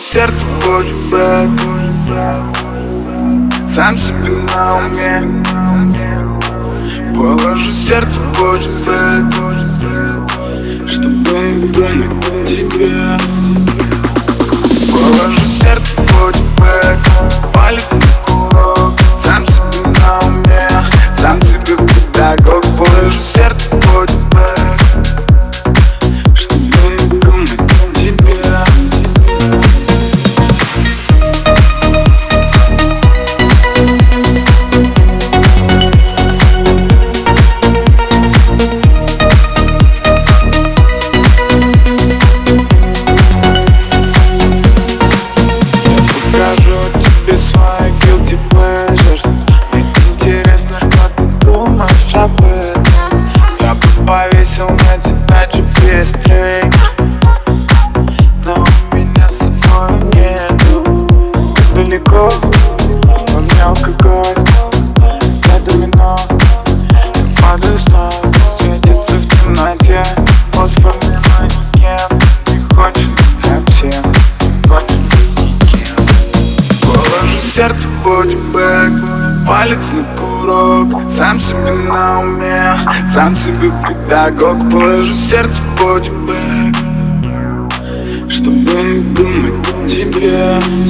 сердце почбэк, сам себе на уме. Положу сердце почбэк, чтобы не думать о тебе. Положу сердце почбэк, палец на курок, сам себе на уме, сам себе педагог. Положу сердце почбэк, чтобы не думать о тебе. Покажу тебе свои guilty pleasures. Мне интересно, что ты думаешь об этом. Я бы повесил на тебя GPS-трек, но у меня с собой нету. Так далеко, во мне алкоголь, я домино. Я падаю снова, светится в темноте. Фосфор мимо никем не хочет, как всем. Сердце почбэк, палец на курок, сам себе на уме, сам себе педагог. Положу сердце почбэк, чтобы не думать о тебе.